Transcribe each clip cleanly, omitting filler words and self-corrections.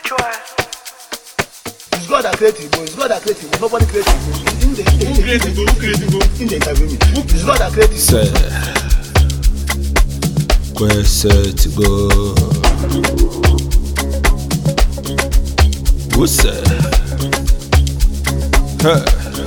It's God that created Igbo. It's God that created Igbo. Nobody created Igbo. Who created Igbo? In the interview me. It's God that created Igbo. Where set to go? What's that? Hey.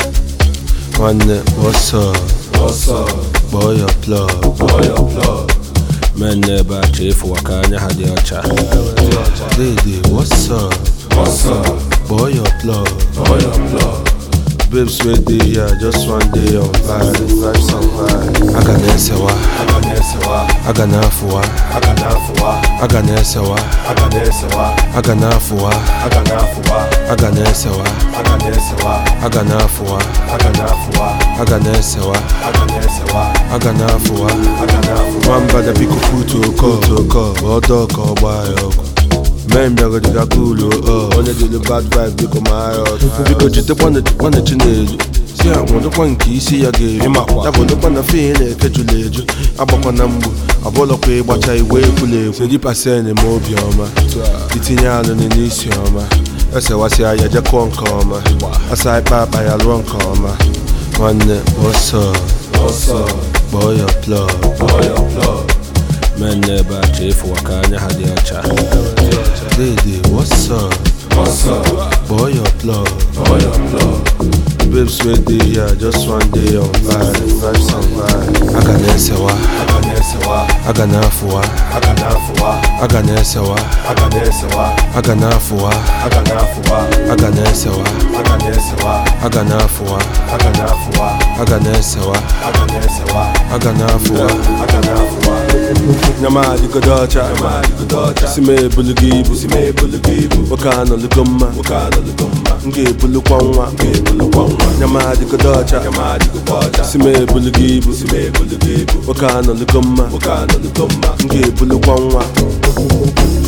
What's up? What's up? Boy your plug. Boy your plug. Man never chief wakanya hadiocha. Lady, what's up? What's up? Boy your plug. Boy your plug. Babes ready, yeah, just one day on vibes on vibe. Aganesewa, Aganesewa, Aganafuwa, Aganafuwa, Aganesewa, Aganesewa, Aganafuwa, Aganafuwa, Aganesewa, Aganesewa, Aganafuwa, Aganafuwa, Aganesewa, Aganesewa, Aganafuwa, Aganafuwa. Mamba da biko puto ko, odoko bayo. Men bịara dịka kulu, onye dịrị bad vibe biko ma ayọ. Biko jitekwa na Chinedu, si anwụdụkwa nke isi ya ga-eri. Ya bụ dịkwa na fe na-ekejula eju, agbakwa na mgbu, abụlọkwa ịgbacha igwe ekwula ekwu. 30% ma obiọma, itinye alụnị n'isi ọma. Esewasị ya jekọọ nke ọma, asa ikpe akpa ya lụọ nke ọma. Nwanne, what's up? Boy your plug. Men never chief wakanya hadiocha. Lady, what's up? Boy your plug. Babes ready, yeah, just one day on vibes on vibe. Aganesewa, Aganesewa, Aganafuwa, Aganafuwa, Aganesewa, Aganesewa, Aganafuwa, Aganafuwa, Aganesewa, Aganesewa, Aganafuwa, Aganafuwa, Aganesewa, Aganesewa, Aganafuwa, Aganafuwa. Nyama dikodocha, sime bulugibu, wakano lugumma, nge bulukwa nwa. Nyama dikodocha, sime bulugibu, wakano lugumma, nge bulukwa nwa.